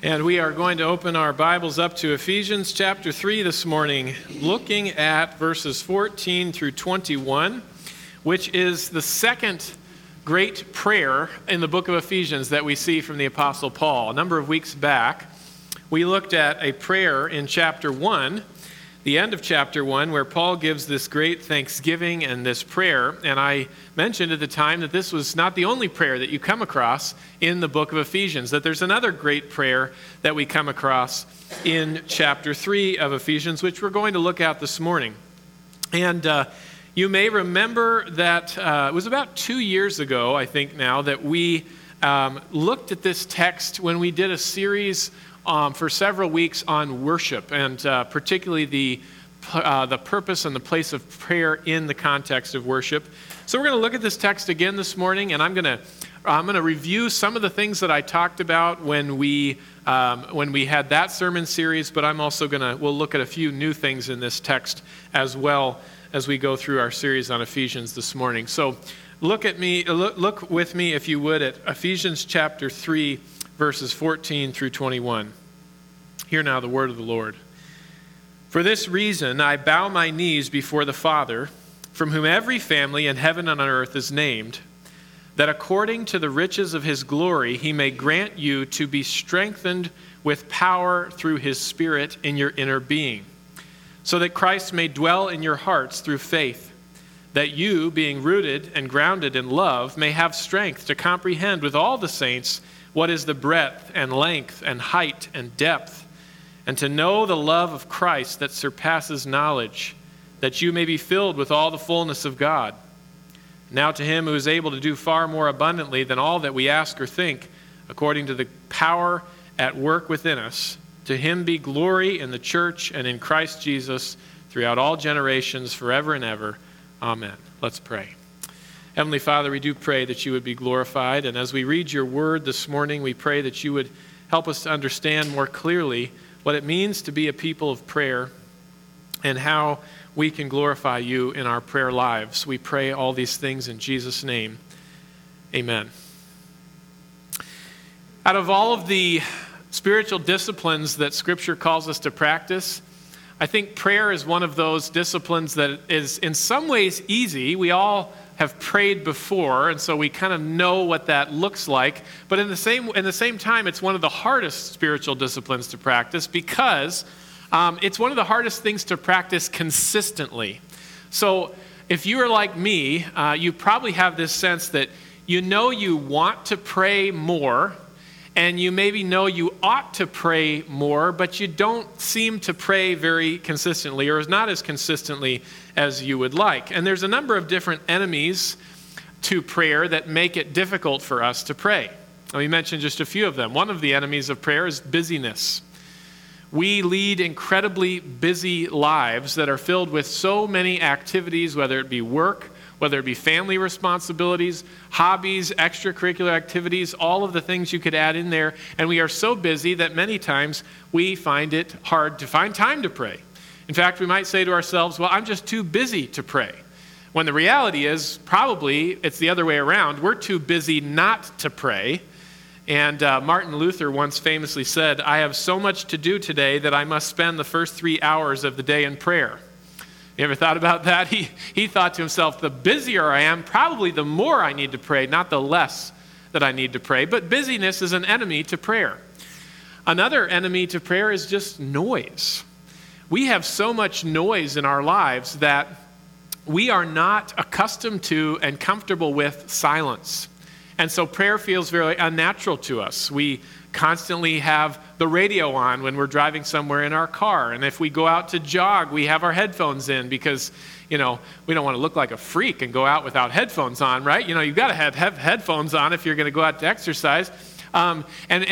And we are going to open our Bibles up to Ephesians chapter 3 this morning, looking at verses 14 through 21, which is the second great prayer in the book of Ephesians that we see from the Apostle Paul. A number of weeks back, we looked at a prayer in chapter 1, the end of chapter 1, where Paul gives this great thanksgiving and this prayer. And I mentioned at the time that this was not the only prayer that you come across in the book of Ephesians, that there's another great prayer that we come across in chapter 3 of Ephesians, which we're going to look at this morning. And you may remember that it was about 2 years ago, I think now, that we looked at this text when we did a series for several weeks on worship, and particularly the purpose and the place of prayer in the context of worship. So we're going to look at this text again this morning, and I'm going to review some of the things that I talked about when we had that sermon series. But I'm also we'll look at a few new things in this text as well as we go through our series on Ephesians this morning. So look with me, if you would, at Ephesians chapter 3. Verses 14 through 21. Hear now the word of the Lord. For this reason I bow my knees before the Father, from whom every family in heaven and on earth is named, that according to the riches of his glory he may grant you to be strengthened with power through his Spirit in your inner being, so that Christ may dwell in your hearts through faith, that you, being rooted and grounded in love, may have strength to comprehend with all the saints what is the breadth and length and height and depth, and to know the love of Christ that surpasses knowledge, that you may be filled with all the fullness of God. Now to him who is able to do far more abundantly than all that we ask or think, according to the power at work within us, to him be glory in the church and in Christ Jesus throughout all generations, forever and ever. Amen. Let's pray. Heavenly Father, we do pray that you would be glorified, and as we read your word this morning, we pray that you would help us to understand more clearly what it means to be a people of prayer and how we can glorify you in our prayer lives. We pray all these things in Jesus' name. Amen. Out of all of the spiritual disciplines that Scripture calls us to practice, I think prayer is one of those disciplines that is in some ways easy. We all have prayed before, and so we kind of know what that looks like. But in the same time, it's one of the hardest spiritual disciplines to practice because it's one of the hardest things to practice consistently. So if you are like me, you probably have this sense that you know you want to pray more, and you maybe know you ought to pray more, but you don't seem to pray very consistently, or not as consistently as you would like. And there's a number of different enemies to prayer that make it difficult for us to pray. Let me mention just a few of them. One of the enemies of prayer is busyness. We lead incredibly busy lives that are filled with so many activities, whether it be work, whether it be family responsibilities, hobbies, extracurricular activities, all of the things you could add in there. And we are so busy that many times we find it hard to find time to pray. In fact, we might say to ourselves, well, I'm just too busy to pray. When the reality is probably it's the other way around. We're too busy not to pray. And Martin Luther once famously said, I have so much to do today that I must spend the first 3 hours of the day in prayer. You ever thought about that? He thought to himself, the busier I am, probably the more I need to pray, not the less that I need to pray. But busyness is an enemy to prayer. Another enemy to prayer is just noise. We have so much noise in our lives that we are not accustomed to and comfortable with silence. And so prayer feels very unnatural to us. We constantly have the radio on when we're driving somewhere in our car. And if we go out to jog, we have our headphones in because, we don't want to look like a freak and go out without headphones on, right? You've got to have headphones on if you're going to go out to exercise. And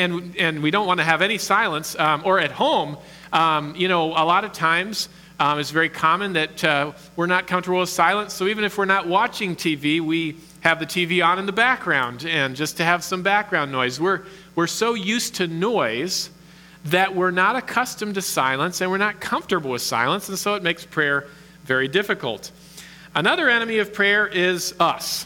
we don't want to have any silence. Or at home, a lot of times it's very common that we're not comfortable with silence. So even if we're not watching TV, we have the TV on in the background and just to have some background noise. We're so used to noise that we're not accustomed to silence and we're not comfortable with silence, and so it makes prayer very difficult. Another enemy of prayer is us,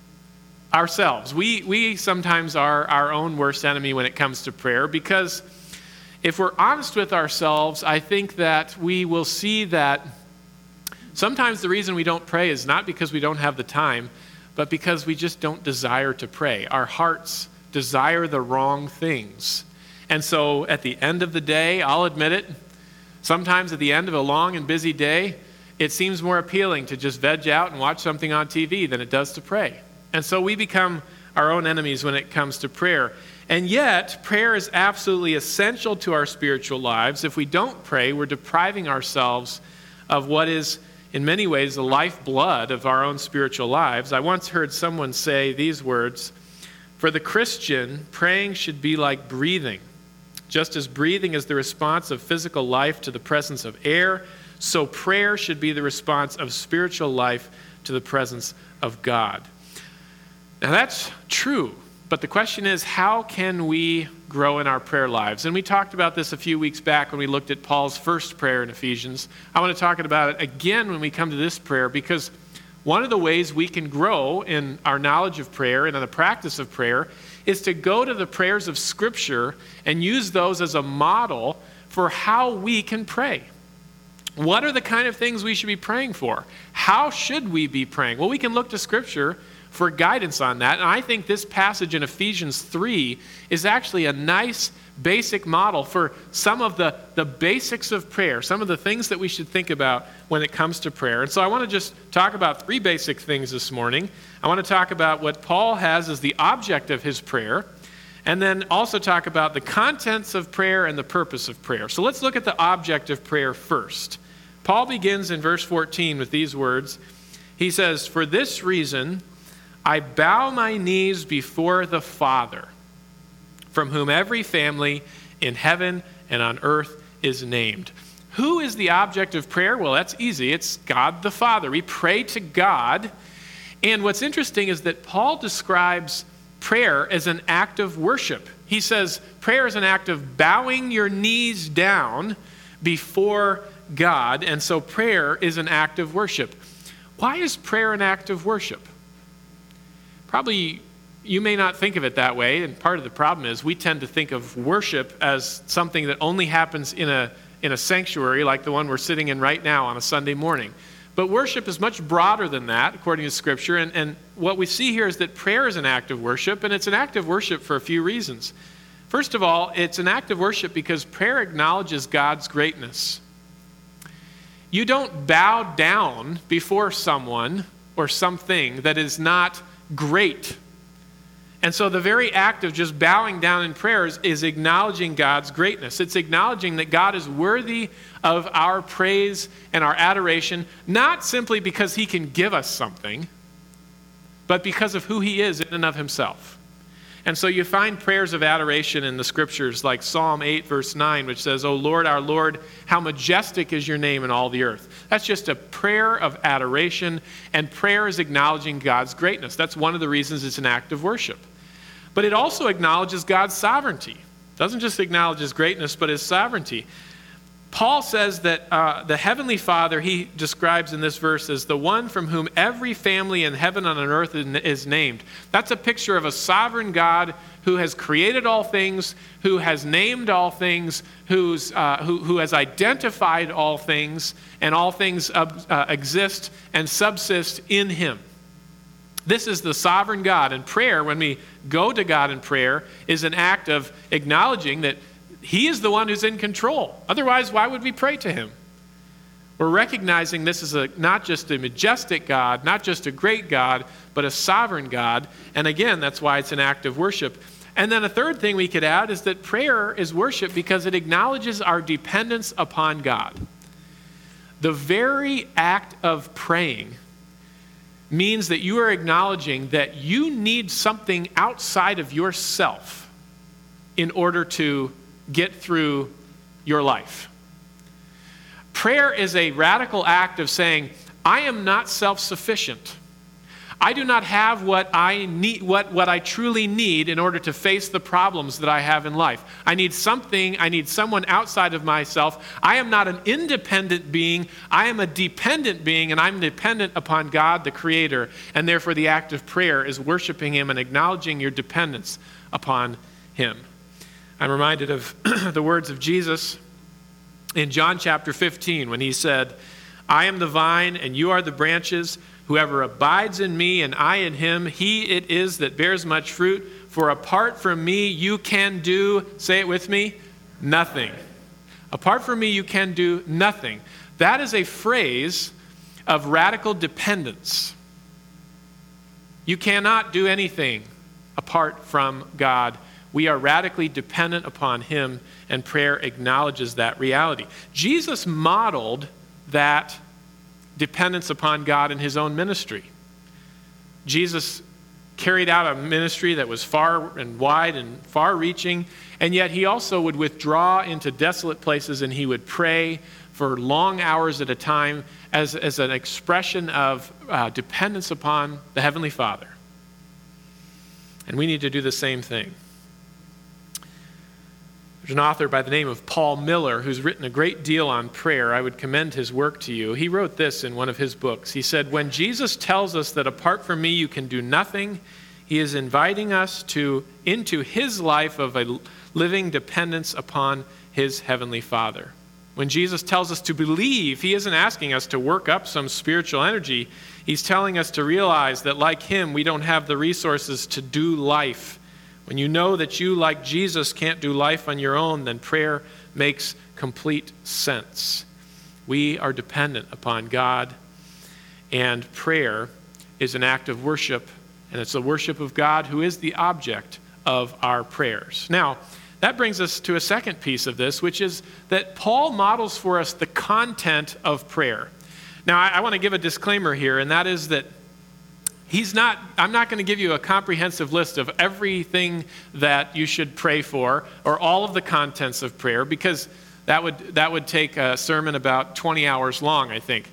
ourselves. We sometimes are our own worst enemy when it comes to prayer because if we're honest with ourselves, I think that we will see that sometimes the reason we don't pray is not because we don't have the time, but because we just don't desire to pray. Our hearts desire the wrong things. And so at the end of the day, I'll admit it, sometimes at the end of a long and busy day, it seems more appealing to just veg out and watch something on TV than it does to pray. And so we become our own enemies when it comes to prayer. And yet, prayer is absolutely essential to our spiritual lives. If we don't pray, we're depriving ourselves of what is, in many ways, the lifeblood of our own spiritual lives. I once heard someone say these words, "For the Christian, praying should be like breathing. Just as breathing is the response of physical life to the presence of air, so prayer should be the response of spiritual life to the presence of God." Now that's true, but the question is, how can we grow in our prayer lives? And we talked about this a few weeks back when we looked at Paul's first prayer in Ephesians. I want to talk about it again when we come to this prayer, because one of the ways we can grow in our knowledge of prayer and in the practice of prayer is to go to the prayers of Scripture and use those as a model for how we can pray. What are the kind of things we should be praying for? How should we be praying? Well, we can look to Scripture for guidance on that. And I think this passage in Ephesians 3 is actually a nice basic model for some of the basics of prayer, some of the things that we should think about when it comes to prayer. And so I want to just talk about three basic things this morning. I want to talk about what Paul has as the object of his prayer, and then also talk about the contents of prayer and the purpose of prayer. So let's look at the object of prayer first. Paul begins in verse 14 with these words. He says, "For this reason, I bow my knees before the Father, from whom every family in heaven and on earth is named." Who is the object of prayer? Well, that's easy. It's God the Father. We pray to God. And what's interesting is that Paul describes prayer as an act of worship. He says prayer is an act of bowing your knees down before God. And so prayer is an act of worship. Why is prayer an act of worship? Probably you may not think of it that way, and part of the problem is we tend to think of worship as something that only happens in a sanctuary like the one we're sitting in right now on a Sunday morning. But worship is much broader than that, according to Scripture, and what we see here is that prayer is an act of worship, and it's an act of worship for a few reasons. First of all, it's an act of worship because prayer acknowledges God's greatness. You don't bow down before someone or something that is not great. And so the very act of just bowing down in prayers is acknowledging God's greatness. It's acknowledging that God is worthy of our praise and our adoration, not simply because he can give us something, but because of who he is in and of himself. And so you find prayers of adoration in the Scriptures like Psalm 8, verse 9, which says, "O Lord, our Lord, how majestic is your name in all the earth." That's just a prayer of adoration, and prayer is acknowledging God's greatness. That's one of the reasons it's an act of worship. But it also acknowledges God's sovereignty. It doesn't just acknowledge his greatness, but his sovereignty. Paul says that the Heavenly Father, he describes in this verse as the one from whom every family in heaven and on earth is named. That's a picture of a sovereign God who has created all things, who has named all things, who has identified all things, and all things exist and subsist in him. This is the sovereign God. And prayer, when we go to God in prayer, is an act of acknowledging that he is the one who's in control. Otherwise, why would we pray to him? We're recognizing this is not just a majestic God, not just a great God, but a sovereign God. And again, that's why it's an act of worship. And then a third thing we could add is that prayer is worship because it acknowledges our dependence upon God. The very act of praying means that you are acknowledging that you need something outside of yourself in order to get through your life. Prayer is a radical act of saying, I am not self-sufficient. I do not have what I need, what I truly need in order to face the problems that I have in life. I need something, I need someone outside of myself. I am not an independent being. I am a dependent being, and I'm dependent upon God, the Creator. And therefore the act of prayer is worshiping him and acknowledging your dependence upon him. I'm reminded of the words of Jesus in John chapter 15 when he said, I am the vine and you are the branches. Whoever abides in me and I in him, he it is that bears much fruit. For apart from me, you can do, say it with me, nothing. Apart from me, you can do nothing. That is a phrase of radical dependence. You cannot do anything apart from God. We are radically dependent upon him, and prayer acknowledges that reality. Jesus modeled that dependence upon God in his own ministry. Jesus carried out a ministry that was far and wide and far-reaching, and yet he also would withdraw into desolate places and he would pray for long hours at a time as an expression of dependence upon the Heavenly Father. And we need to do the same thing. There's an author by the name of Paul Miller who's written a great deal on prayer. I would commend his work to you. He wrote this in one of his books. He said, when Jesus tells us that apart from me you can do nothing, he is inviting us into his life of a living dependence upon his Heavenly Father. When Jesus tells us to believe, he isn't asking us to work up some spiritual energy. He's telling us to realize that like him, we don't have the resources to do life. When you know that you, like Jesus, can't do life on your own, then prayer makes complete sense. We are dependent upon God, and prayer is an act of worship, and it's the worship of God who is the object of our prayers. Now, that brings us to a second piece of this, which is that Paul models for us the content of prayer. Now, I want to give a disclaimer here, and that is that I'm not going to give you a comprehensive list of everything that you should pray for or all of the contents of prayer, because that would take a sermon about 20 hours long, I think.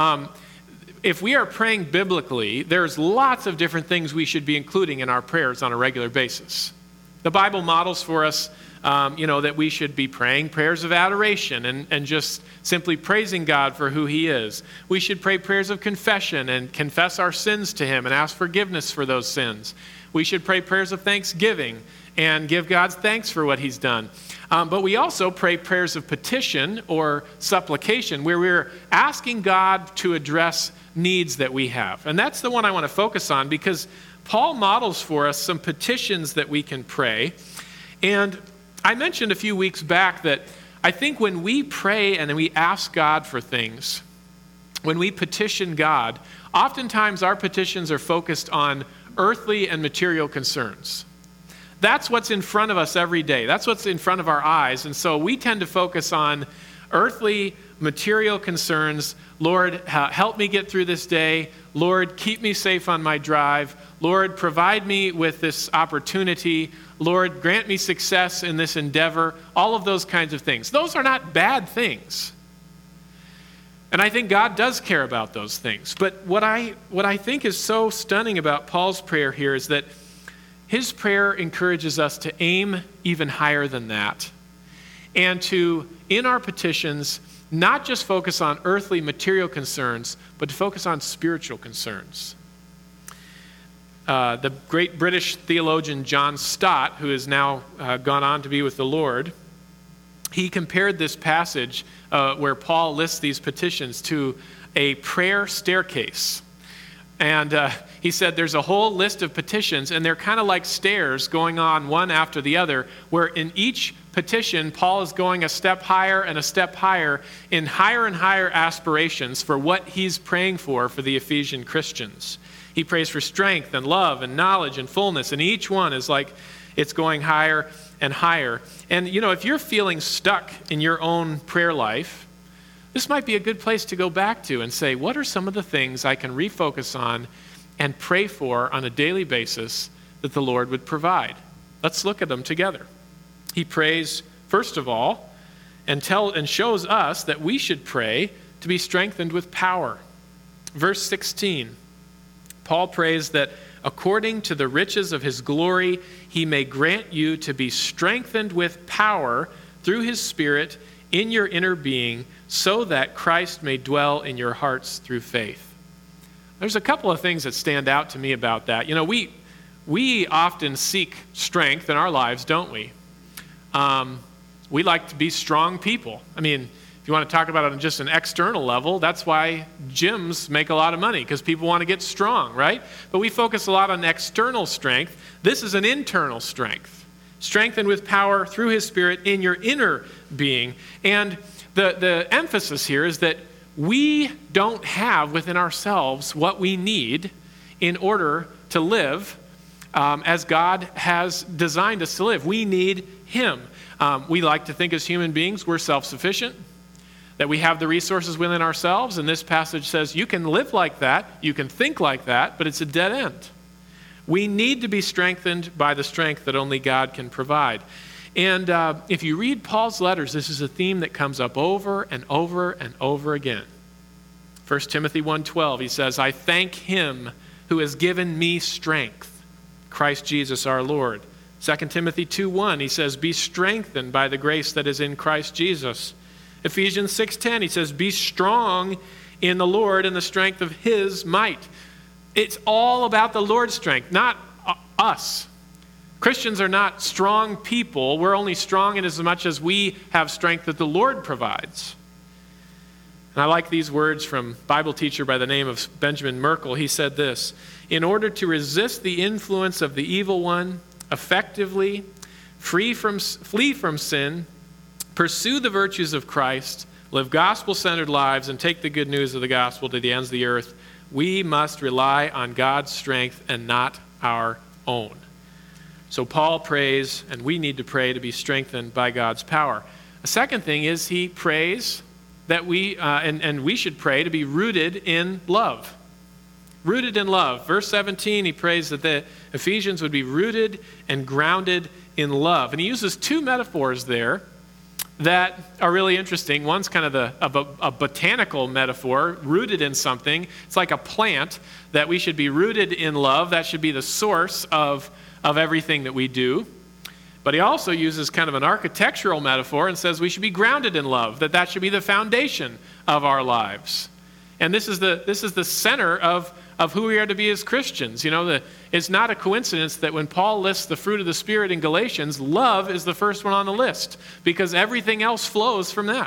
If we are praying biblically, there's lots of different things we should be including in our prayers on a regular basis. The Bible models for us that we should be praying prayers of adoration and just simply praising God for who he is. We should pray prayers of confession and confess our sins to him and ask forgiveness for those sins. We should pray prayers of thanksgiving and give God thanks for what he's done. But we also pray prayers of petition or supplication, where we're asking God to address needs that we have. And that's the one I want to focus on, because Paul models for us some petitions that we can pray. And I mentioned a few weeks back that I think when we pray and we ask God for things, when we petition God, oftentimes our petitions are focused on earthly and material concerns. That's what's in front of us every day. That's what's in front of our eyes. And so we tend to focus on earthly, material concerns. Lord, help me get through this day. Lord, keep me safe on my drive. Lord, provide me with this opportunity. Lord, grant me success in this endeavor. All of those kinds of things. Those are not bad things. And I think God does care about those things. But what I think is so stunning about Paul's prayer here is that his prayer encourages us to aim even higher than that, and to, in our petitions, not just focus on earthly material concerns, but to focus on spiritual concerns. The great British theologian John Stott, who has now gone on to be with the Lord, he compared this passage where Paul lists these petitions to a prayer staircase. And he said there's a whole list of petitions, and they're kind of like stairs going on one after the other, where in each petition, Paul is going a step higher and a step higher in higher and higher aspirations for what he's praying for the Ephesian Christians. He prays for strength and love and knowledge and fullness, and each one is like it's going higher and higher. And, if you're feeling stuck in your own prayer life, this might be a good place to go back to and say, what are some of the things I can refocus on and pray for on a daily basis that the Lord would provide? Let's look at them together. He prays, first of all, and shows us that we should pray to be strengthened with power. Verse 16, Paul prays that according to the riches of his glory, he may grant you to be strengthened with power through his Spirit in your inner being, so that Christ may dwell in your hearts through faith. There's a couple of things that stand out to me about that. We often seek strength in our lives, don't we? we like to be strong people. I mean, if you want to talk about it on just an external level, that's why gyms make a lot of money, because people want to get strong, right? But we focus a lot on external strength. This is an internal strength. Strengthened with power through his Spirit in your inner being. And the emphasis here is that we don't have within ourselves what we need in order to live as God has designed us to live. We need him. We like to think as human beings we're self-sufficient, that we have the resources within ourselves, and this passage says you can live like that, you can think like that, but it's a dead end. We need to be strengthened by the strength that only God can provide. And if you read Paul's letters, this is a theme that comes up over and over and over again. 1 Timothy 1:12, he says, I thank him who has given me strength, Christ Jesus our Lord. 2 Timothy 2:1, he says, be strengthened by the grace that is in Christ Jesus. Ephesians 6:10, he says, be strong in the Lord and the strength of his might. It's all about the Lord's strength, not us. Christians are not strong people. We're only strong in as much as we have strength that the Lord provides. And I like these words from a Bible teacher by the name of Benjamin Merkel. He said this, in order to resist the influence of the evil one effectively, flee from sin, pursue the virtues of Christ, live gospel-centered lives, and take the good news of the gospel to the ends of the earth, we must rely on God's strength and not our own. So Paul prays, and we need to pray to be strengthened by God's power. A second thing is he prays that we, and we should pray to be rooted in love. Rooted in love. Verse 17, he prays that the Ephesians would be rooted and grounded in love. And he uses two metaphors there that are really interesting. One's kind of a botanical metaphor, rooted in something. It's like a plant, that we should be rooted in love. That should be the source of everything that we do. But he also uses kind of an architectural metaphor and says we should be grounded in love, that should be the foundation of our lives. And this is the center of who we are to be as Christians. You know, it's not a coincidence that when Paul lists the fruit of the Spirit in Galatians, love is the first one on the list, because everything else flows from that.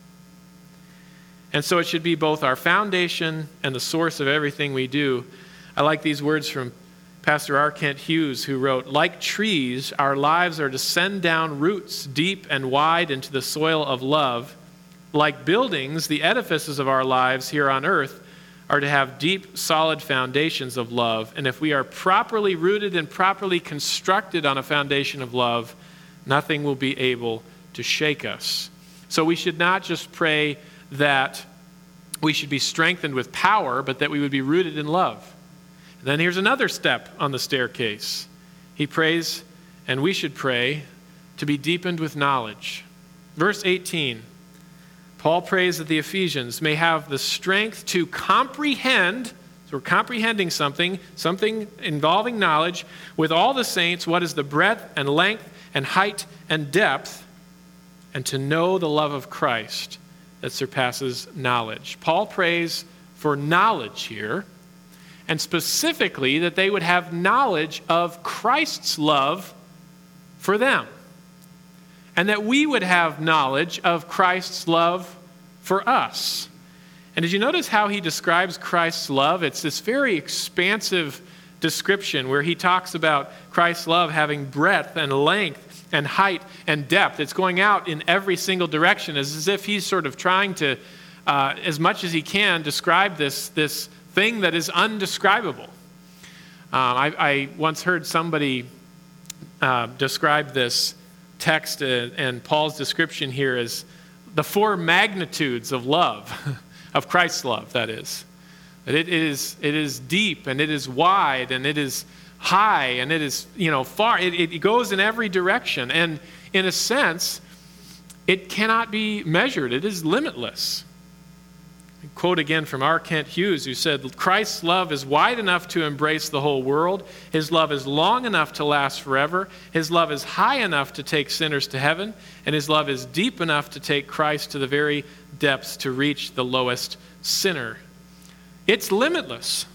And so it should be both our foundation and the source of everything we do. I like these words from Pastor R. Kent Hughes, who wrote, like trees, our lives are to send down roots deep and wide into the soil of love. Like buildings, the edifices of our lives here on earth are to have deep, solid foundations of love. And if we are properly rooted and properly constructed on a foundation of love, nothing will be able to shake us. So we should not just pray that we should be strengthened with power, but that we would be rooted in love. And then here's another step on the staircase. He prays, and we should pray, to be deepened with knowledge. Verse 18, Paul prays that the Ephesians may have the strength to comprehend, so we're comprehending something involving knowledge, with all the saints, what is the breadth and length and height and depth, and to know the love of Christ that surpasses knowledge. Paul prays for knowledge here, and specifically that they would have knowledge of Christ's love for them. And that we would have knowledge of Christ's love for us. And did you notice how he describes Christ's love? It's this very expansive description where he talks about Christ's love having breadth and length and height and depth. It's going out in every single direction, as if he's sort of trying to, as much as he can, describe this thing that is undescribable. I once heard somebody describe this text and Paul's description here as the four magnitudes of love, of Christ's love, that is. It is deep, and it is wide, and it is high, and it is far. It goes in every direction, and in a sense, it cannot be measured. It is limitless. Quote again from R. Kent Hughes, who said, Christ's love is wide enough to embrace the whole world. His love is long enough to last forever. His love is high enough to take sinners to heaven. And his love is deep enough to take Christ to the very depths to reach the lowest sinner. It's limitless.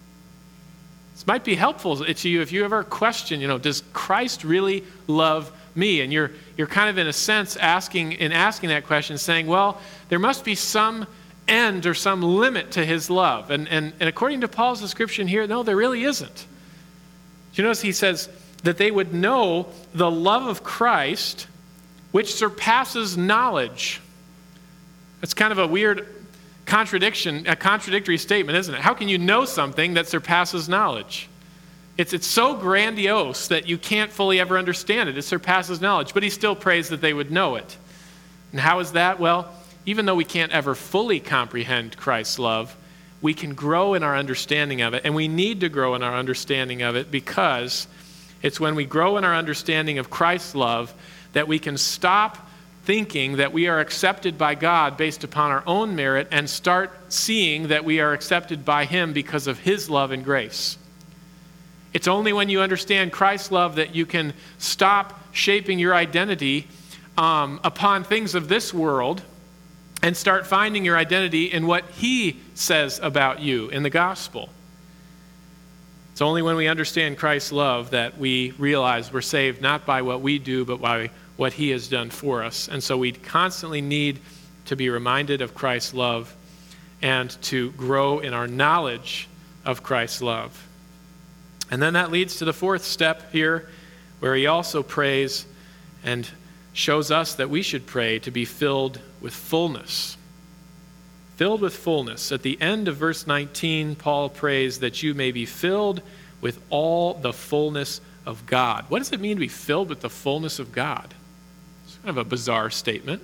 This might be helpful to you if you ever question, does Christ really love me? And you're kind of in a sense asking that question, saying, well, there must be some end or some limit to his love. And according to Paul's description here, no, there really isn't. Do you notice he says that they would know the love of Christ, which surpasses knowledge. That's kind of a weird a contradictory statement, isn't it? How can you know something that surpasses knowledge? It's so grandiose that you can't fully ever understand it. It surpasses knowledge. But he still prays that they would know it. And how is that? Well, even though we can't ever fully comprehend Christ's love, we can grow in our understanding of it. And we need to grow in our understanding of it, because it's when we grow in our understanding of Christ's love that we can stop thinking that we are accepted by God based upon our own merit and start seeing that we are accepted by him because of his love and grace. It's only when you understand Christ's love that you can stop shaping your identity upon things of this world and start finding your identity in what he says about you in the gospel. It's only when we understand Christ's love that we realize we're saved not by what we do, but by what he has done for us. And so we constantly need to be reminded of Christ's love and to grow in our knowledge of Christ's love. And then that leads to the fourth step here, where he also prays and shows us that we should pray to be filled with fullness. Filled with fullness. At the end of verse 19, Paul prays that you may be filled with all the fullness of God. What does it mean to be filled with the fullness of God? It's kind of a bizarre statement.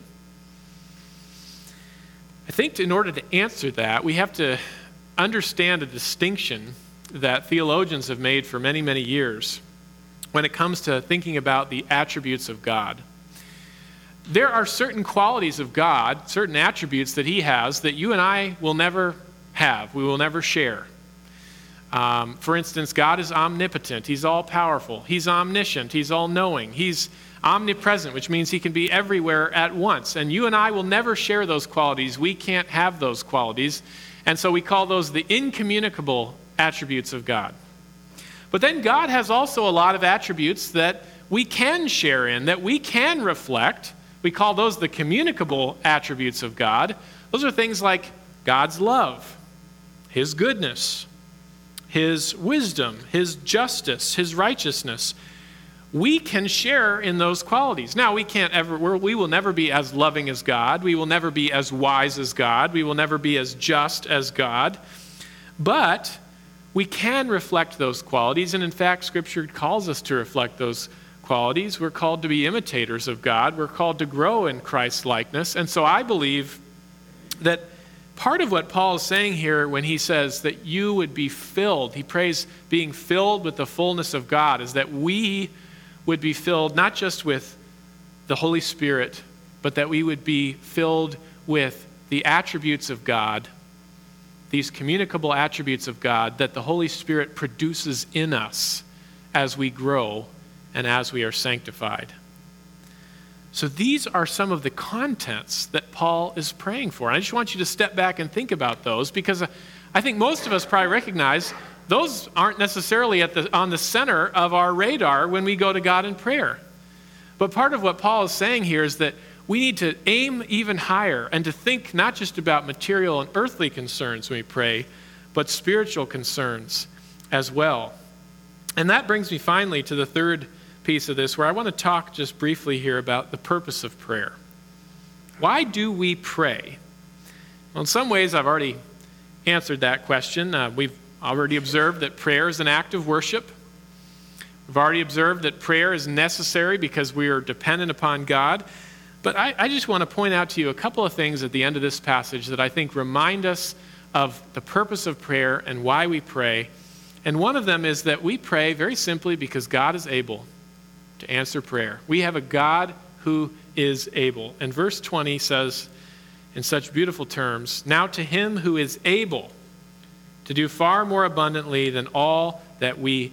I think in order to answer that, we have to understand a distinction that theologians have made for many, many years when it comes to thinking about the attributes of God. There are certain qualities of God, certain attributes that he has that you and I will never have, we will never share. For instance, God is omnipotent. He's all-powerful. He's omniscient. He's all-knowing. He's omnipresent, which means he can be everywhere at once. And you and I will never share those qualities. We can't have those qualities. And so we call those the incommunicable attributes of God. But then God has also a lot of attributes that we can share in, that we can reflect. We call those the communicable attributes of God. Those are things like God's love, his goodness, his wisdom, his justice, his righteousness. We can share in those qualities. Now, we will never be as loving as God. We will never be as wise as God. We will never be as just as God. But we can reflect those qualities, and in fact, Scripture calls us to reflect those qualities. We're called to be imitators of God. We're called to grow in Christ's likeness. And so I believe that part of what Paul is saying here when he says that you would be filled, he prays being filled with the fullness of God, is that we would be filled not just with the Holy Spirit, but that we would be filled with the attributes of God, these communicable attributes of God that the Holy Spirit produces in us as we grow and as we are sanctified. So these are some of the contents that Paul is praying for. I just want you to step back and think about those, because I think most of us probably recognize those aren't necessarily on the center of our radar when we go to God in prayer. But part of what Paul is saying here is that we need to aim even higher and to think not just about material and earthly concerns when we pray, but spiritual concerns as well. And that brings me finally to the third piece of this, where I want to talk just briefly here about the purpose of prayer. Why do we pray? Well, in some ways, I've already answered that question. We've already observed that prayer is an act of worship. We've already observed that prayer is necessary because we are dependent upon God. But I just want to point out to you a couple of things at the end of this passage that I think remind us of the purpose of prayer and why we pray. And one of them is that we pray very simply because God is able to answer prayer. We have a God who is able. And verse 20 says in such beautiful terms, "Now to him who is able to do far more abundantly than all that we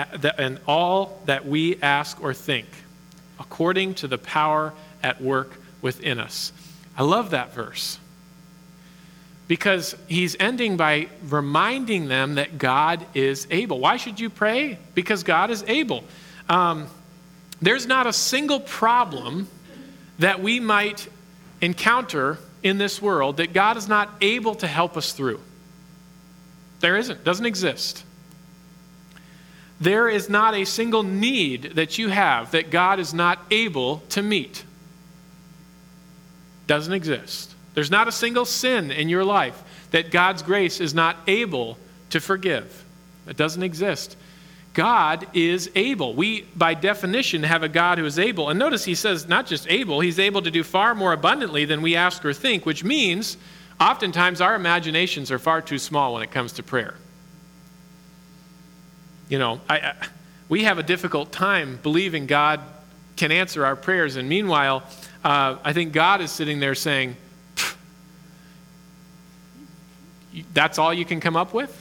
ask or think, according to the power at work within us." I love that verse, because he's ending by reminding them that God is able. Why should you pray? Because God is able. There's not a single problem that we might encounter in this world that God is not able to help us through. There isn't. Doesn't exist. There is not a single need that you have that God is not able to meet. Doesn't exist. There's not a single sin in your life that God's grace is not able to forgive. It doesn't exist. God is able. We, by definition, have a God who is able. And notice he says not just able, he's able to do far more abundantly than we ask or think, which means oftentimes our imaginations are far too small when it comes to prayer. You know, we have a difficult time believing God can answer our prayers. And meanwhile, I think God is sitting there saying, that's all you can come up with?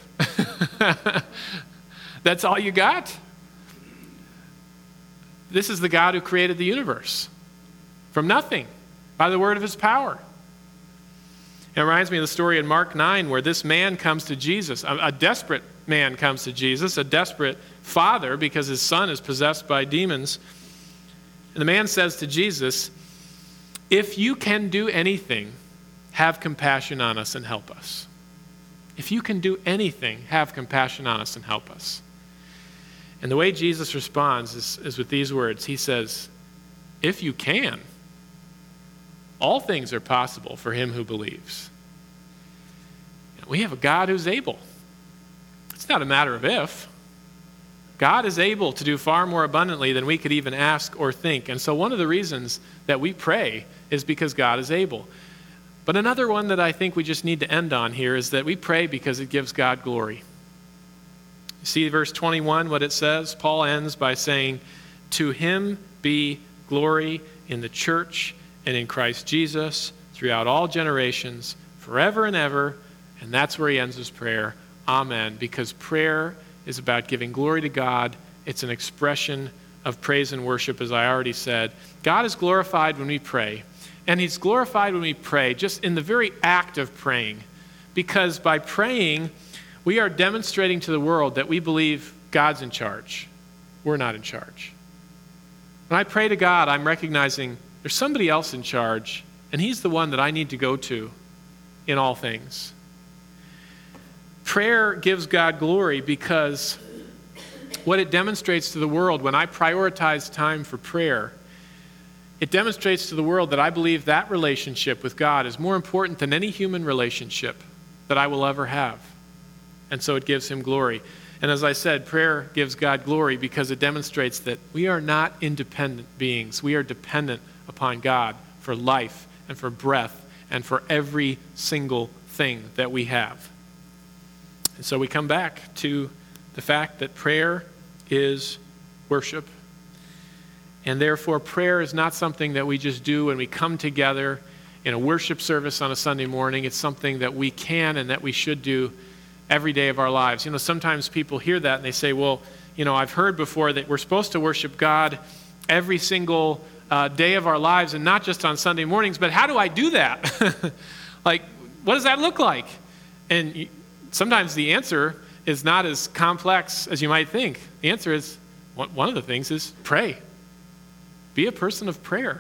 That's all you got? This is the God who created the universe from nothing by the word of his power. It reminds me of the story in Mark 9 where this man comes to Jesus. A desperate man comes to Jesus, a desperate father because his son is possessed by demons. And the man says to Jesus, "If you can do anything, have compassion on us and help us." If you can do anything, have compassion on us and help us. And the way Jesus responds is with these words. He says, if you can, all things are possible for him who believes. We have a God who's able. It's not a matter of if. God is able to do far more abundantly than we could even ask or think. And so one of the reasons that we pray is because God is able. But another one that I think we just need to end on here is that we pray because it gives God glory. You see verse 21, what it says? Paul ends by saying, "To him be glory in the church and in Christ Jesus throughout all generations, forever and ever." And that's where he ends his prayer. Amen. Because prayer is about giving glory to God. It's an expression of praise and worship, as I already said. God is glorified when we pray. And he's glorified when we pray, just in the very act of praying. Because by praying, we are demonstrating to the world that we believe God's in charge. We're not in charge. When I pray to God, I'm recognizing there's somebody else in charge, and he's the one that I need to go to in all things. Prayer gives God glory because what it demonstrates to the world when I prioritize time for prayer, it demonstrates to the world that I believe that relationship with God is more important than any human relationship that I will ever have. And so it gives him glory. And as I said, prayer gives God glory because it demonstrates that we are not independent beings. We are dependent upon God for life and for breath and for every single thing that we have. And so we come back to the fact that prayer is worship. And therefore, prayer is not something that we just do when we come together in a worship service on a Sunday morning. It's something that we can and that we should do every day of our lives. You know, sometimes people hear that and they say, well, you know, I've heard before that we're supposed to worship God every single day of our lives and not just on Sunday mornings, but how do I do that? Like, what does that look like? And sometimes the answer is not as complex as you might think. The answer is, one of the things is pray. Be a person of prayer.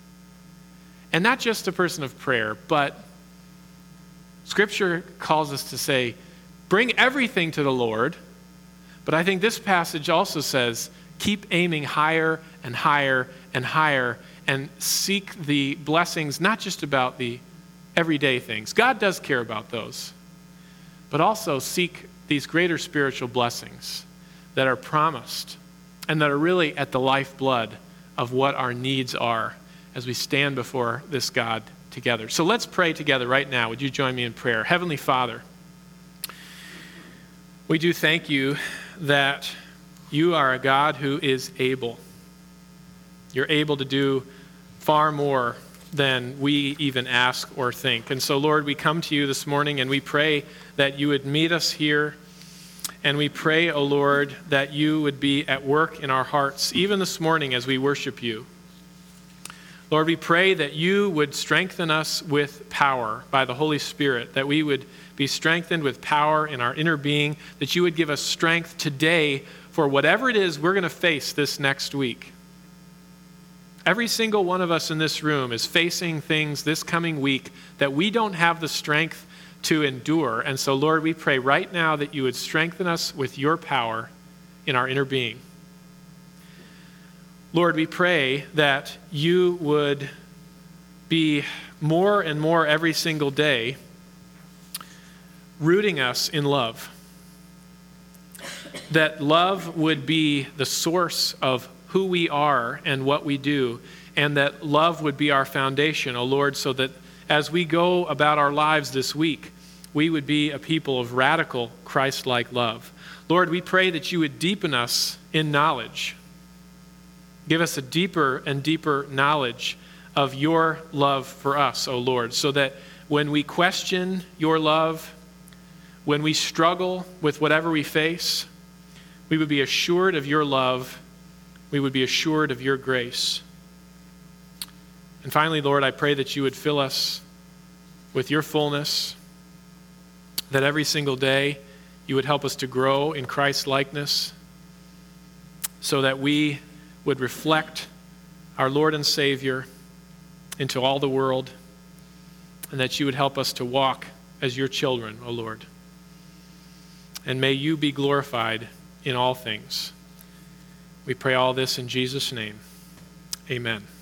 And not just a person of prayer, but Scripture calls us to say, bring everything to the Lord. But I think this passage also says, keep aiming higher and higher and higher and seek the blessings, not just about the everyday things. God does care about those. But also seek these greater spiritual blessings that are promised and that are really at the lifeblood of what our needs are as we stand before this God together. So let's pray together right now. Would you join me in prayer? Heavenly Father, we do thank you that you are a God who is able. You're able to do far more than we even ask or think. And so, Lord, we come to you this morning and we pray that you would meet us here. And we pray, O Lord, that you would be at work in our hearts, even this morning as we worship you. Lord, we pray that you would strengthen us with power by the Holy Spirit, that we would be strengthened with power in our inner being, that you would give us strength today for whatever it is we're going to face this next week. Every single one of us in this room is facing things this coming week that we don't have the strength to endure. And so, Lord, we pray right now that you would strengthen us with your power in our inner being. Lord, we pray that you would be more and more every single day rooting us in love. That love would be the source of who we are and what we do, and that love would be our foundation, O Lord, so that as we go about our lives this week, we would be a people of radical Christ-like love. Lord, we pray that you would deepen us in knowledge. Give us a deeper and deeper knowledge of your love for us, O Lord, so that when we question your love, when we struggle with whatever we face, we would be assured of your love. We would be assured of your grace. And finally, Lord, I pray that you would fill us with your fullness, that every single day you would help us to grow in Christ's likeness, so that we would reflect our Lord and Savior into all the world, and that you would help us to walk as your children, O Lord. And may you be glorified in all things. We pray all this in Jesus' name. Amen.